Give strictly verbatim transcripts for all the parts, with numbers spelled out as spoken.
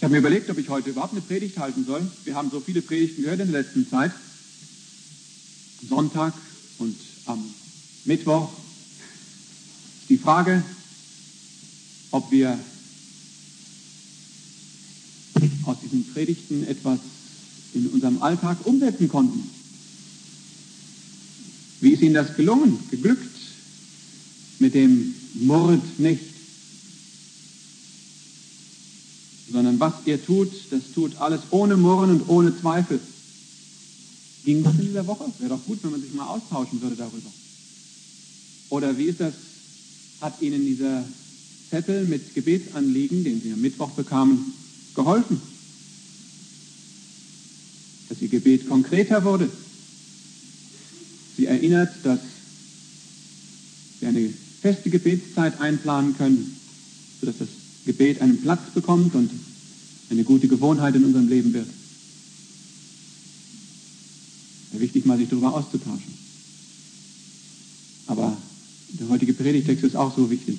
Ich habe mir überlegt, ob ich heute überhaupt eine Predigt halten soll. Wir haben so viele Predigten gehört in der letzten Zeit. Sonntag und am Mittwoch ist die Frage, ob wir aus diesen Predigten etwas in unserem Alltag umsetzen konnten. Wie ist Ihnen das gelungen, geglückt mit dem Murrt nicht? Sondern was ihr tut, das tut alles ohne Murren und ohne Zweifel. Ging das in dieser Woche? Wäre doch gut, wenn man sich mal austauschen würde darüber. Oder wie ist das, hat Ihnen dieser Zettel mit Gebetsanliegen, den Sie am Mittwoch bekamen, geholfen? Dass Ihr Gebet konkreter wurde. Sie erinnert, dass Sie eine feste Gebetszeit einplanen können, sodass das Gebet einen Platz bekommt und eine gute Gewohnheit in unserem Leben wird. Sehr wichtig, mal sich darüber auszutauschen. Aber der heutige Predigtext ist auch so wichtig,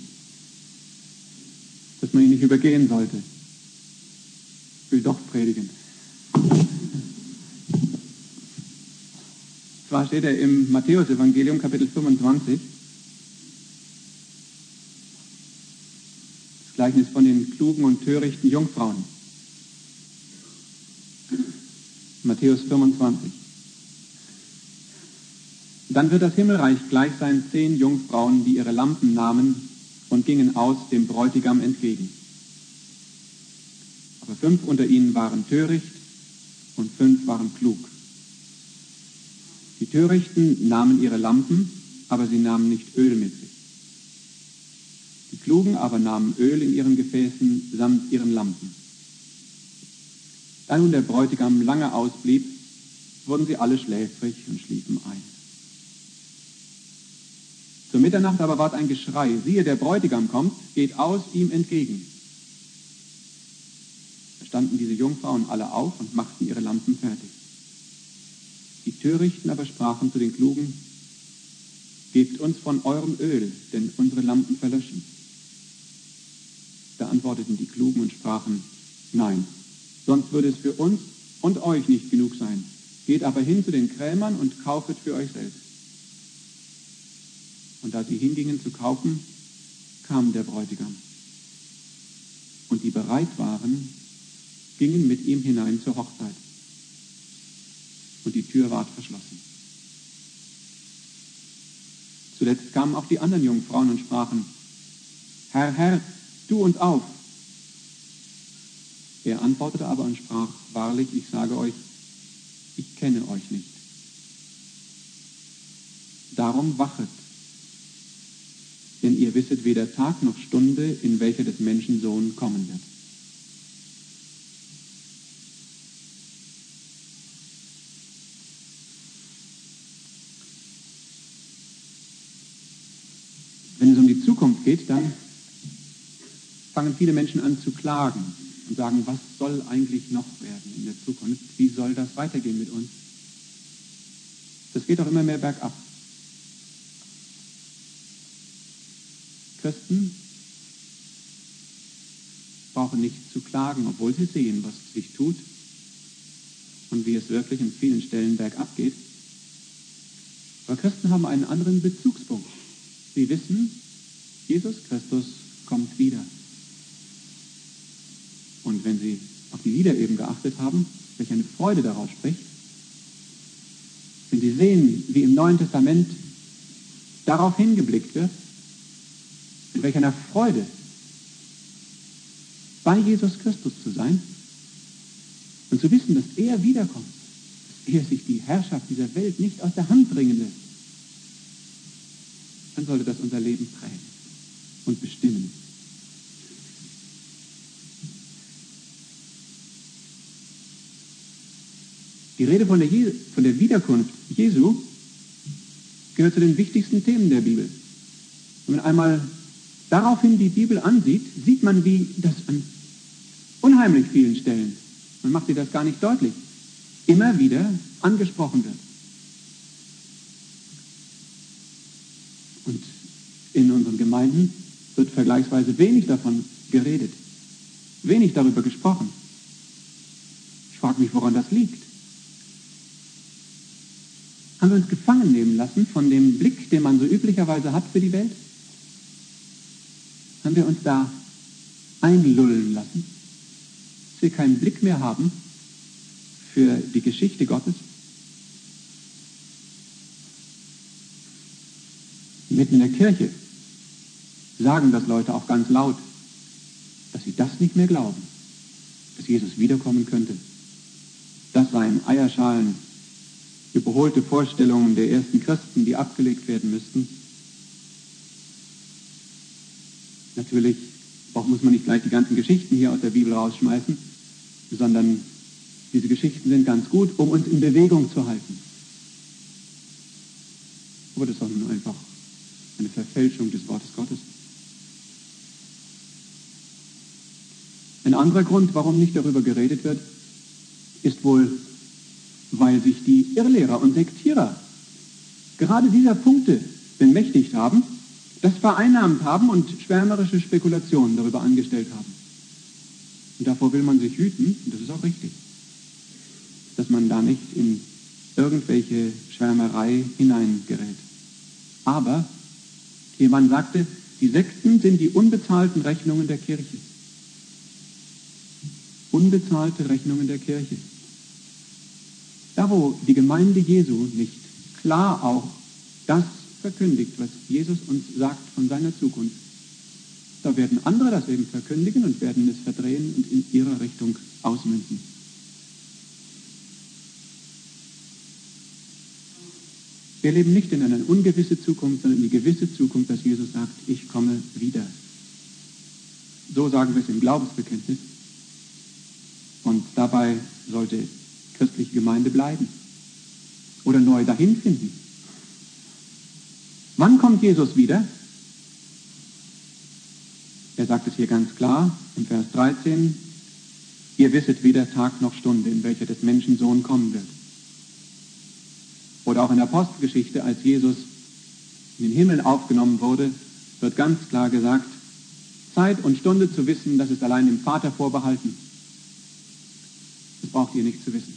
dass man ihn nicht übergehen sollte. Ich will doch predigen. Zwar steht er im Matthäus-Evangelium, Kapitel fünfundzwanzig, das Gleichnis von den klugen und törichten Jungfrauen. Matthäus fünfundzwanzig. Dann wird das Himmelreich gleich sein zehn Jungfrauen, die ihre Lampen nahmen und gingen aus dem Bräutigam entgegen. Aber fünf unter ihnen waren töricht und fünf waren klug. Die Törichten nahmen ihre Lampen, aber sie nahmen nicht Öl mit sich. Die Klugen aber nahmen Öl in ihren Gefäßen samt ihren Lampen. Da nun der Bräutigam lange ausblieb, wurden sie alle schläfrig und schliefen ein. Zur Mitternacht aber ward ein Geschrei: Siehe, der Bräutigam kommt, geht aus ihm entgegen. Da standen diese Jungfrauen alle auf und machten ihre Lampen fertig. Die Törichten aber sprachen zu den Klugen: Gebt uns von eurem Öl, denn unsere Lampen verlöschen. Da antworteten die Klugen und sprachen: Nein, sonst würde es für uns und euch nicht genug sein. Geht aber hin zu den Krämern und kaufet für euch selbst. Und da sie hingingen zu kaufen, kam der Bräutigam. Und die bereit waren, gingen mit ihm hinein zur Hochzeit. Und die Tür ward verschlossen. Zuletzt kamen auch die anderen Jungfrauen und sprachen: Herr, Herr, tu uns auf. Er antwortete aber und sprach: Wahrlich, ich sage euch, ich kenne euch nicht. Darum wachet, denn ihr wisset weder Tag noch Stunde, in welcher des Menschen Sohn kommen wird. Wenn es um die Zukunft geht, dann fangen viele Menschen an zu klagen und sagen: Was soll eigentlich noch werden in der Zukunft? Wie soll das weitergehen mit uns? Das geht doch immer mehr bergab. Christen brauchen nicht zu klagen, obwohl sie sehen, was sich tut und wie es wirklich in vielen Stellen bergab geht. Aber Christen haben einen anderen Bezugspunkt. Sie wissen, Jesus Christus kommt wieder. Und wenn sie auf die Lieder eben geachtet haben, welche eine Freude daraus spricht, wenn sie sehen, wie im Neuen Testament darauf hingeblickt wird, mit welch einer Freude, bei Jesus Christus zu sein und zu wissen, dass er wiederkommt, dass er sich die Herrschaft dieser Welt nicht aus der Hand bringen lässt, dann sollte das unser Leben prägen und bestimmen. Die Rede von der, Je- von der Wiederkunft Jesu gehört zu den wichtigsten Themen der Bibel. Wenn man einmal daraufhin die Bibel ansieht, sieht man, wie das an unheimlich vielen Stellen, man macht dir das gar nicht deutlich, immer wieder angesprochen wird. Und in unseren Gemeinden wird vergleichsweise wenig davon geredet, wenig darüber gesprochen. frage mich, woran das liegt. Haben wir uns gefangen nehmen lassen von dem Blick, den man so üblicherweise hat für die Welt? Haben wir uns da einlullen lassen, dass wir keinen Blick mehr haben für die Geschichte Gottes? Mitten in der Kirche sagen das Leute auch ganz laut, dass sie das nicht mehr glauben, dass Jesus wiederkommen könnte. Das seien Eierschalen, überholte Vorstellungen der ersten Christen, die abgelegt werden müssten. Natürlich auch muss man nicht gleich die ganzen Geschichten hier aus der Bibel rausschmeißen, sondern diese Geschichten sind ganz gut, um uns in Bewegung zu halten. Aber das ist doch nun einfach eine Verfälschung des Wortes Gottes. Ein anderer Grund, warum nicht darüber geredet wird, ist wohl, weil sich die Irrlehrer und Sektierer gerade dieser Punkte bemächtigt haben, das vereinnahmt haben und schwärmerische Spekulationen darüber angestellt haben. Und davor will man sich hüten, und das ist auch richtig, dass man da nicht in irgendwelche Schwärmerei hineingerät. Aber jemand sagte, die Sekten sind die unbezahlten Rechnungen der Kirche. Unbezahlte Rechnungen der Kirche. Da, wo die Gemeinde Jesu nicht klar auch das verkündigt, was Jesus uns sagt von seiner Zukunft, da werden andere das eben verkündigen und werden es verdrehen und in ihrer Richtung ausmünzen. Wir leben nicht in einer ungewissen Zukunft, sondern in die gewisse Zukunft, dass Jesus sagt, ich komme wieder. So sagen wir es im Glaubensbekenntnis. Und dabei sollte christliche Gemeinde bleiben oder neu dahin finden. Wann kommt Jesus wieder? Er sagt es hier ganz klar in Vers dreizehn, ihr wisset weder Tag noch Stunde, in welcher des Menschen Sohn kommen wird. Oder auch in der Apostelgeschichte, als Jesus in den Himmel aufgenommen wurde, wird ganz klar gesagt, Zeit und Stunde zu wissen, das ist allein dem Vater vorbehalten. Das braucht ihr nicht zu wissen.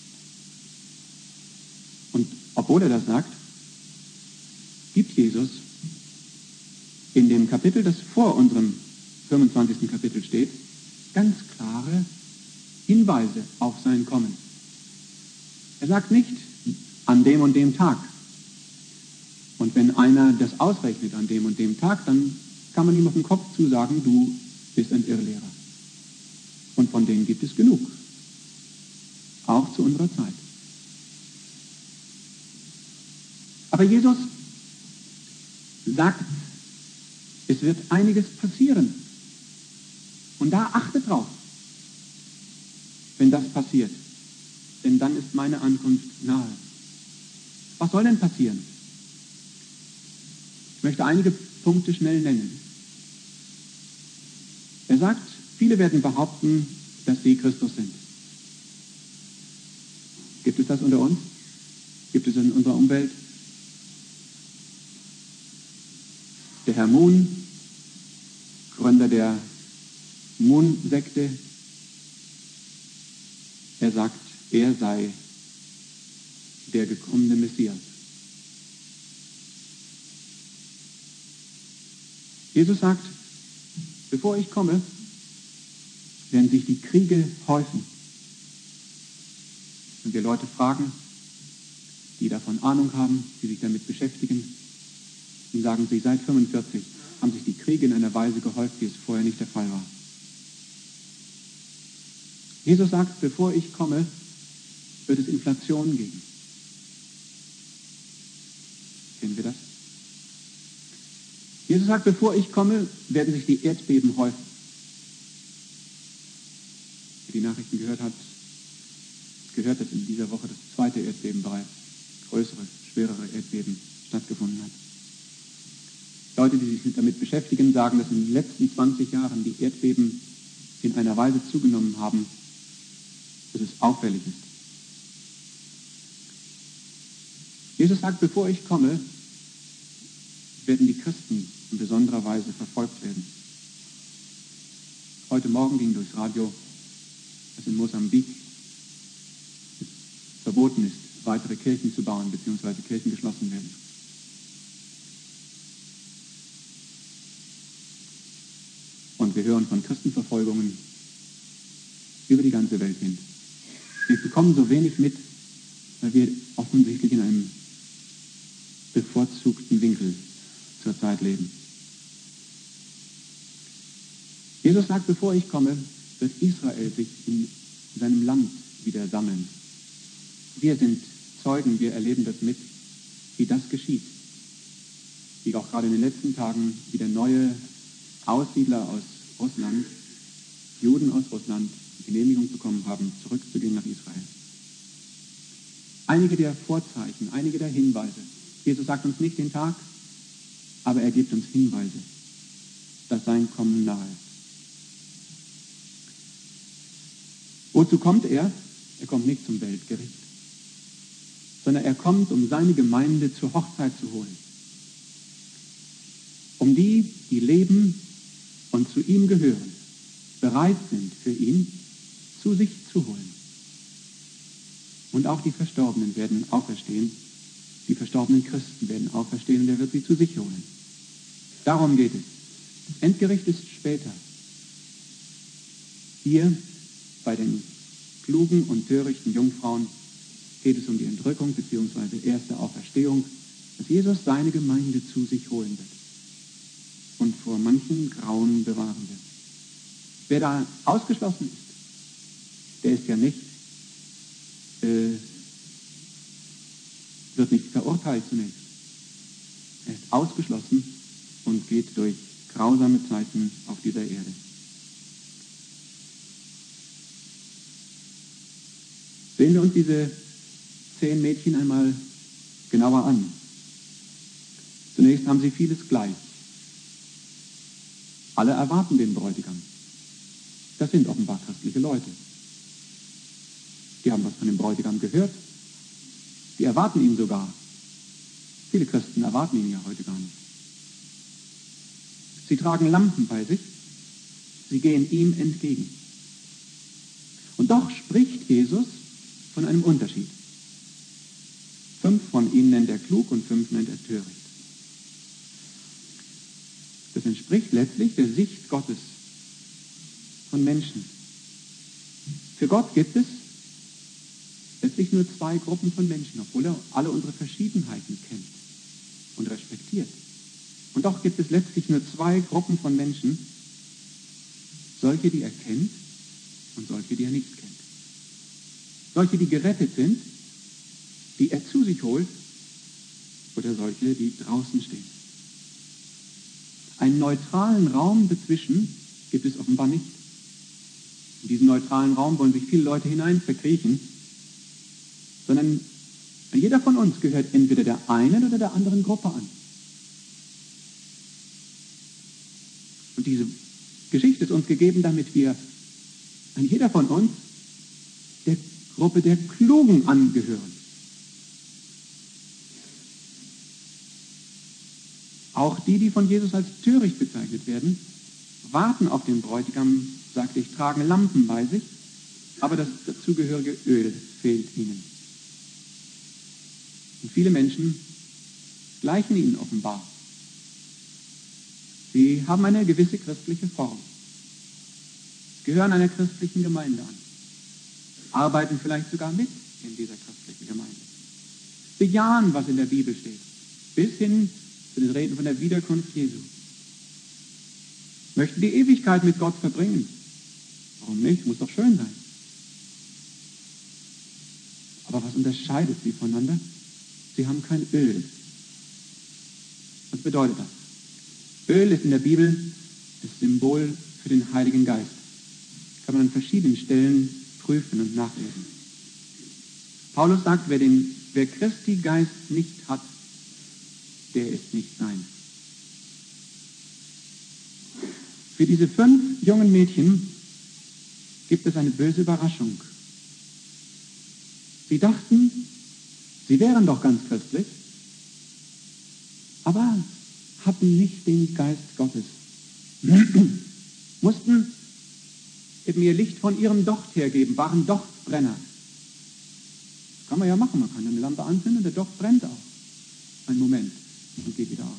Und obwohl er das sagt, gibt Jesus in dem Kapitel, das vor unserem fünfundzwanzigsten Kapitel steht, ganz klare Hinweise auf sein Kommen. Er sagt nicht, an dem und dem Tag. Und wenn einer das ausrechnet an dem und dem Tag, dann kann man ihm auf den Kopf zusagen, du bist ein Irrlehrer. Und von denen gibt es genug. Auch zu unserer Zeit. Aber Jesus sagt, es wird einiges passieren. Und da achtet drauf, wenn das passiert. Denn dann ist meine Ankunft nahe. Was soll denn passieren? Ich möchte einige Punkte schnell nennen. Er sagt, viele werden behaupten, dass sie Christus sind. Gibt es das unter uns? Gibt es in unserer Umwelt? Der Herr Moon, Gründer der Moon-Sekte, er sagt, er sei der gekommene Messias. Jesus sagt, bevor ich komme, werden sich die Kriege häufen. Wenn wir Leute fragen, die davon Ahnung haben, die sich damit beschäftigen, und sagen sie, seit fünfundvierzig haben sich die Kriege in einer Weise gehäuft, wie es vorher nicht der Fall war. Jesus sagt, bevor ich komme, wird es Inflation geben. Kennen wir das? Jesus sagt, bevor ich komme, werden sich die Erdbeben häufen. Wer die Nachrichten gehört hat, gehört, dass in dieser Woche das zweite Erdbeben bereits, größere, schwerere Erdbeben stattgefunden hat. Leute, die sich damit beschäftigen, sagen, dass in den letzten zwanzig Jahren die Erdbeben in einer Weise zugenommen haben, dass es auffällig ist. Jesus sagt, bevor ich komme, werden die Christen in besonderer Weise verfolgt werden. Heute Morgen ging durchs Radio, dass in Mosambik verboten ist, weitere Kirchen zu bauen, beziehungsweise Kirchen geschlossen werden. Und wir hören von Christenverfolgungen über die ganze Welt hin. Wir bekommen so wenig mit, weil wir offensichtlich in einem bevorzugten Winkel zur Zeit leben. Jesus sagt, bevor ich komme, wird Israel sich in seinem Land wieder sammeln. Wir sind Zeugen, wir erleben das mit, wie das geschieht. Wie auch gerade in den letzten Tagen wieder neue Aussiedler aus Russland, Juden aus Russland, die Genehmigung bekommen haben, zurückzugehen nach Israel. Einige der Vorzeichen, einige der Hinweise. Jesus sagt uns nicht den Tag, aber er gibt uns Hinweise, dass sein Kommen nahe ist. Wozu kommt er? Er kommt nicht zum Weltgericht, sondern er kommt, um seine Gemeinde zur Hochzeit zu holen. Um die, die leben und zu ihm gehören, bereit sind für ihn, zu sich zu holen. Und auch die Verstorbenen werden auferstehen. Die verstorbenen Christen werden auferstehen und er wird sie zu sich holen. Darum geht es. Das Endgericht ist später. Hier bei den klugen und törichten Jungfrauen geht es um die Entrückung bzw. erste Auferstehung, dass Jesus seine Gemeinde zu sich holen wird und vor manchen Grauen bewahren wird. Wer da ausgeschlossen ist, der ist ja nicht, äh, wird nicht verurteilt zunächst. Er ist ausgeschlossen und geht durch grausame Zeiten auf dieser Erde. Sehen wir uns diese zehn Mädchen einmal genauer an. Zunächst haben sie vieles gleich. Alle erwarten den Bräutigam. Das sind offenbar christliche Leute. Die haben was von dem Bräutigam gehört. Die erwarten ihn sogar. Viele Christen erwarten ihn ja heute gar nicht. Sie tragen Lampen bei sich. Sie gehen ihm entgegen. Und doch spricht Jesus von einem Unterschied. Fünf von ihnen nennt er klug und fünf nennt er töricht. Das entspricht letztlich der Sicht Gottes von Menschen. Für Gott gibt es letztlich nur zwei Gruppen von Menschen, obwohl er alle unsere Verschiedenheiten kennt und respektiert. Und doch gibt es letztlich nur zwei Gruppen von Menschen, solche, die er kennt und solche, die er nicht kennt. Solche, die gerettet sind, die er zu sich holt, oder solche, die draußen stehen. Einen neutralen Raum dazwischen gibt es offenbar nicht. In diesen neutralen Raum wollen sich viele Leute hinein verkriechen, sondern jeder von uns gehört entweder der einen oder der anderen Gruppe an. Und diese Geschichte ist uns gegeben, damit wir, ein jeder von uns, der Gruppe der Klugen angehören. Auch die, die von Jesus als töricht bezeichnet werden, warten auf den Bräutigam, sagte ich, tragen Lampen bei sich, aber das dazugehörige Öl fehlt ihnen. Und viele Menschen gleichen ihnen offenbar. Sie haben eine gewisse christliche Form, gehören einer christlichen Gemeinde an, arbeiten vielleicht sogar mit in dieser christlichen Gemeinde, bejahen, was in der Bibel steht, bis hin zu den Reden von der Wiederkunft Jesu. Möchten die Ewigkeit mit Gott verbringen. Warum nicht? Muss doch schön sein. Aber was unterscheidet sie voneinander? Sie haben kein Öl. Was bedeutet das? Öl ist in der Bibel das Symbol für den Heiligen Geist. Kann man an verschiedenen Stellen prüfen und nachlesen. Paulus sagt, wer, den, wer Christi Geist nicht hat, der ist nicht sein. Für diese fünf jungen Mädchen gibt es eine böse Überraschung. Sie dachten, sie wären doch ganz christlich, aber hatten nicht den Geist Gottes. Mussten eben ihr Licht von ihrem Docht hergeben, waren Dochtbrenner. Kann man ja machen, man kann eine Lampe anzünden und der Docht brennt auch. Einen Moment und geht wieder aus.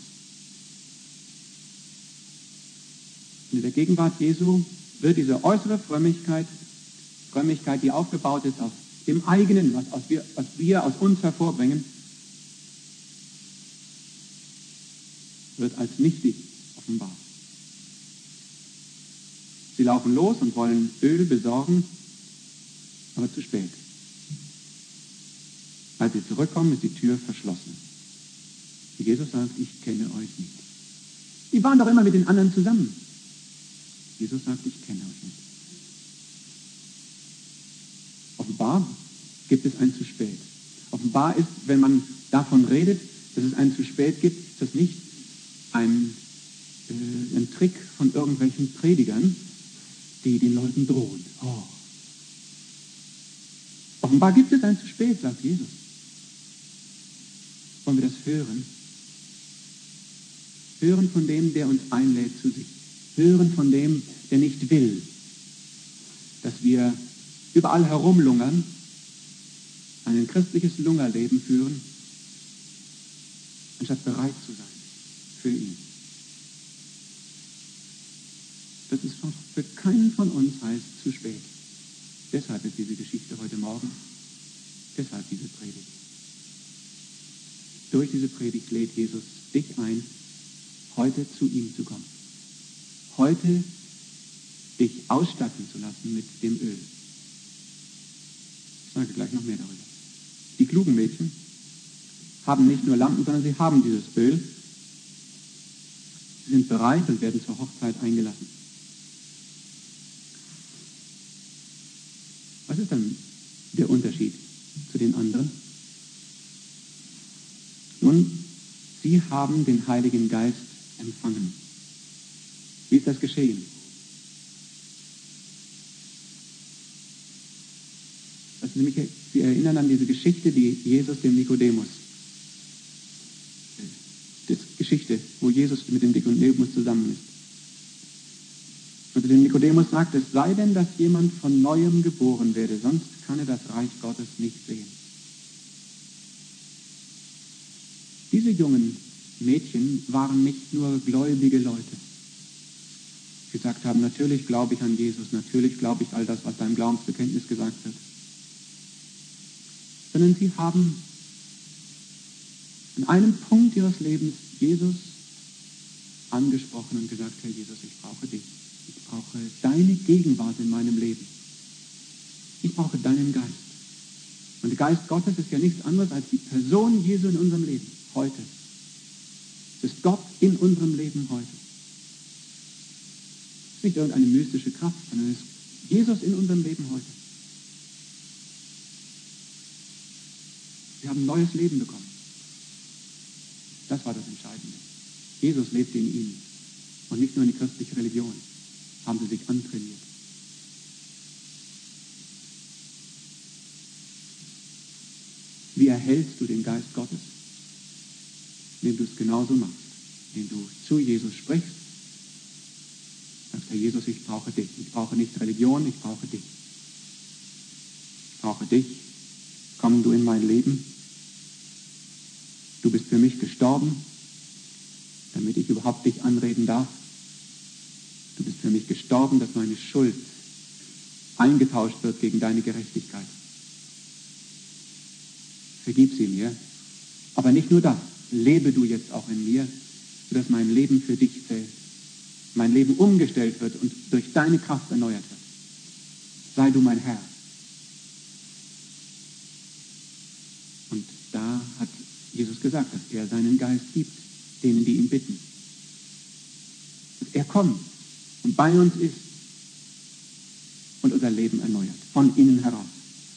Und in der Gegenwart Jesu wird diese äußere Frömmigkeit, Frömmigkeit, die aufgebaut ist auf dem eigenen, was, aus wir, was wir aus uns hervorbringen, wird als nichtig offenbar. Sie laufen los und wollen Öl besorgen, aber zu spät. Als sie zurückkommen, ist die Tür verschlossen. Jesus sagt, ich kenne euch nicht. Die waren doch immer mit den anderen zusammen. Jesus sagt, ich kenne euch nicht. Offenbar gibt es ein zu spät. Offenbar ist, wenn man davon redet, dass es ein zu spät gibt, ist das nicht ein, äh, ein Trick von irgendwelchen Predigern, die den Leuten drohen. Oh. Offenbar gibt es ein zu spät, sagt Jesus. Wollen wir das hören? Hören von dem, der uns einlädt zu sich. Hören von dem, der nicht will, dass wir überall herumlungern, ein christliches Lungerleben führen, anstatt bereit zu sein für ihn. Das ist für keinen von uns heißt zu spät. Deshalb ist diese Geschichte heute Morgen, deshalb diese Predigt. Durch diese Predigt lädt Jesus dich ein, heute zu ihm zu kommen. Heute dich ausstatten zu lassen mit dem Öl. Ich sage gleich noch mehr darüber. Die klugen Mädchen haben nicht nur Lampen, sondern sie haben dieses Öl. Sie sind bereit und werden zur Hochzeit eingelassen. Was ist dann der Unterschied zu den anderen? Nun, sie haben den Heiligen Geist empfangen. Wie ist das geschehen? Also nämlich, Sie erinnern an diese Geschichte, die Jesus dem Nikodemus, die Geschichte, wo Jesus mit dem Nikodemus zusammen ist. Und dem Nikodemus sagt, es sei denn, dass jemand von Neuem geboren werde, sonst kann er das Reich Gottes nicht sehen. Diese jungen Mädchen waren nicht nur gläubige Leute, die gesagt haben, natürlich glaube ich an Jesus, natürlich glaube ich all das, was da im Glaubensbekenntnis gesagt wird. Sondern sie haben an einem Punkt ihres Lebens Jesus angesprochen und gesagt, Herr Jesus, ich brauche dich. Ich brauche deine Gegenwart in meinem Leben. Ich brauche deinen Geist. Und der Geist Gottes ist ja nichts anderes als die Person Jesu in unserem Leben, heute. Es ist Gott in unserem Leben heute. Es ist nicht irgendeine mystische Kraft, sondern es ist Jesus in unserem Leben heute. Wir haben ein neues Leben bekommen. Das war das Entscheidende. Jesus lebte in ihnen. Und nicht nur in die christliche Religion haben sie sich antrainiert. Wie erhältst du den Geist Gottes? Indem du es genauso machst. Indem du zu Jesus sprichst. Sagst, Herr Jesus, ich brauche dich. Ich brauche nicht Religion, ich brauche dich. Ich brauche dich. Komm du in mein Leben. Du bist für mich gestorben, damit ich überhaupt dich anreden darf. Du bist für mich gestorben, dass meine Schuld eingetauscht wird gegen deine Gerechtigkeit. Vergib sie mir. Aber nicht nur das. Lebe du jetzt auch in mir, sodass mein Leben für dich zählt. Mein Leben umgestellt wird und durch deine Kraft erneuert wird. Sei du mein Herr. Und da hat Jesus gesagt, dass er seinen Geist gibt, denen, die ihn bitten. Dass er kommt und bei uns ist und unser Leben erneuert, von innen heraus.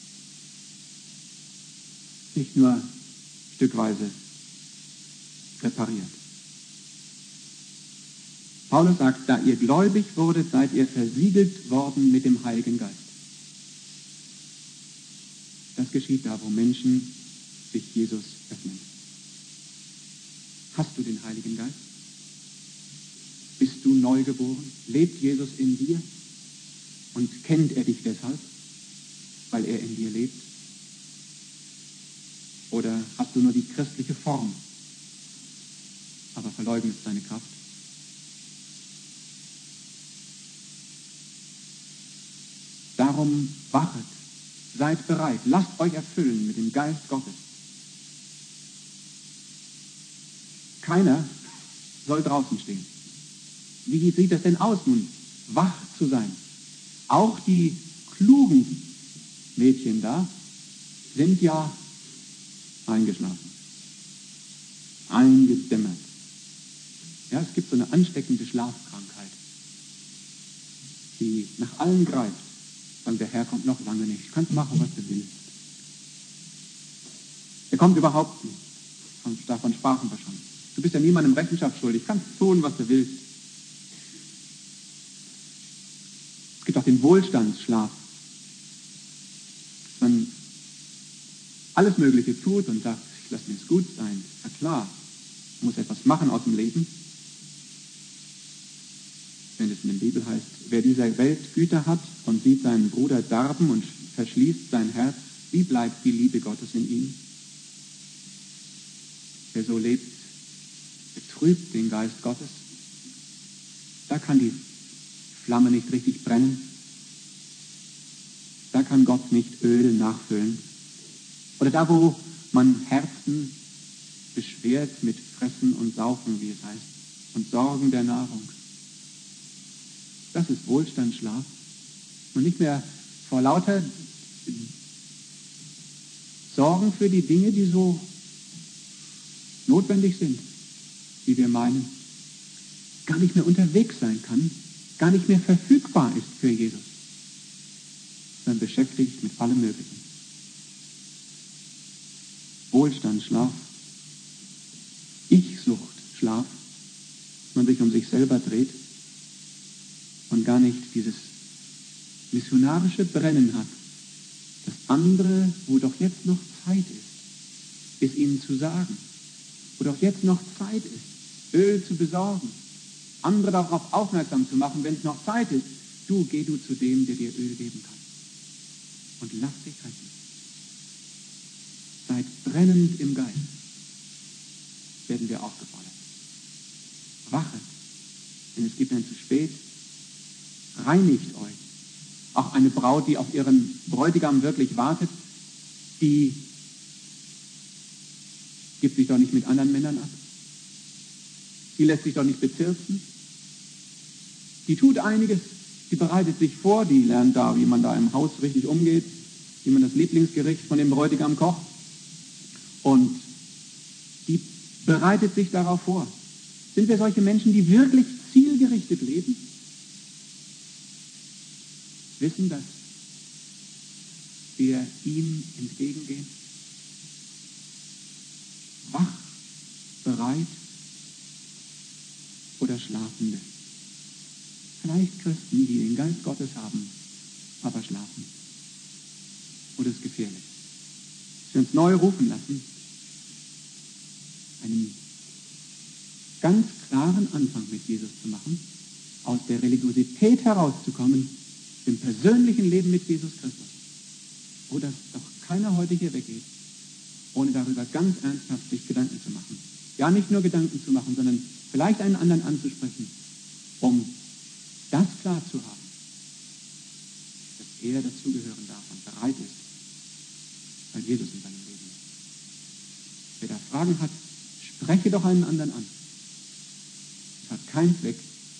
Nicht nur stückweise repariert. Paulus sagt, da ihr gläubig wurdet, seid ihr versiegelt worden mit dem Heiligen Geist. Das geschieht da, wo Menschen sich Jesus öffnen. Hast du den Heiligen Geist? Bist du neu geboren? Lebt Jesus in dir? Und kennt er dich deshalb, weil er in dir lebt? Oder hast du nur die christliche Form, aber verleugnest deine Kraft? Darum wachet, seid bereit, lasst euch erfüllen mit dem Geist Gottes. Keiner soll draußen stehen. Wie sieht es denn aus nun, wach zu sein? Auch die klugen Mädchen da sind ja eingeschlafen, eingedämmert. Ja, es gibt so eine ansteckende Schlafkrankheit, die nach allen greift. Und der Herr kommt noch lange nicht. Du kannst machen, was du willst. Er kommt überhaupt nicht. Von, davon sprachen wir schon. Du bist ja niemandem Rechenschaft schuldig. Du kannst tun, was du willst. Es gibt auch den Wohlstandsschlaf. Man alles Mögliche tut und sagt, ich lasse mir es gut sein. Na klar, man muss etwas machen aus dem Leben. Wenn es in der Bibel heißt, wer dieser Welt Güter hat und sieht seinen Bruder darben und verschließt sein Herz, wie bleibt die Liebe Gottes in ihm? Wer so lebt, betrübt den Geist Gottes. Da kann die Flamme nicht richtig brennen. Da kann Gott nicht Öl nachfüllen. Oder da, wo man Herzen beschwert mit Fressen und Saufen, wie es heißt, und Sorgen der Nahrung. Das ist Wohlstandsschlaf. Und nicht mehr vor lauter Sorgen für die Dinge, die so notwendig sind, wie wir meinen, gar nicht mehr unterwegs sein kann, gar nicht mehr verfügbar ist für Jesus, sondern beschäftigt mit allem Möglichen. Wohlstandsschlaf, Ich-Sucht-Schlaf, man sich um sich selber dreht und gar nicht dieses missionarische Brennen hat, dass andere, wo doch jetzt noch Zeit ist, es ihnen zu sagen, wo doch jetzt noch Zeit ist, Öl zu besorgen, andere darauf aufmerksam zu machen, wenn es noch Zeit ist, du, geh du zu dem, der dir Öl geben kann. Und lass dich retten. Seid brennend im Geist, werden wir aufgefordert. Wachet, denn es gibt ein zu spät. Reinigt euch. Auch eine Braut, die auf ihren Bräutigam wirklich wartet, die gibt sich doch nicht mit anderen Männern ab. Die lässt sich doch nicht bezirzen. Die tut einiges, die bereitet sich vor, die lernt da, wie man da im Haus richtig umgeht, wie man das Lieblingsgericht von dem Bräutigam kocht. Und die bereitet sich darauf vor. Sind wir solche Menschen, die wirklich zielgerichtet leben? Wissen, dass wir ihm entgegengehen? Wach, bereit oder Schlafende? Vielleicht Christen, die den Geist Gottes haben, aber schlafen. Oder es ist gefährlich. Dass wir uns neu rufen lassen, einen ganz klaren Anfang mit Jesus zu machen, aus der Religiosität herauszukommen, im persönlichen Leben mit Jesus Christus. Wo das doch keiner heute hier weggeht, ohne darüber ganz ernsthaft sich Gedanken zu machen. Ja, nicht nur Gedanken zu machen, sondern vielleicht einen anderen anzusprechen, um das klar zu haben, dass er dazugehören darf und bereit ist, weil Jesus in seinem Leben ist. Wer da Fragen hat, spreche doch einen anderen an. Es hat keinen Zweck,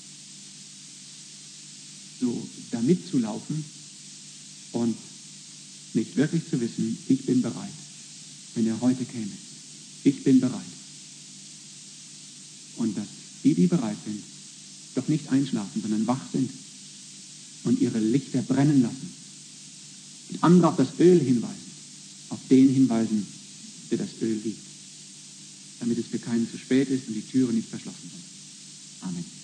so damit zu laufen und nicht wirklich zu wissen, ich bin bereit, wenn er heute käme. Ich bin bereit. Und dass die, die bereit sind, doch nicht einschlafen, sondern wach sind und ihre Lichter brennen lassen. Und andere auf das Öl hinweisen, auf den hinweisen, der das Öl liebt, damit es für keinen zu spät ist und die Türen nicht verschlossen sind. Amen.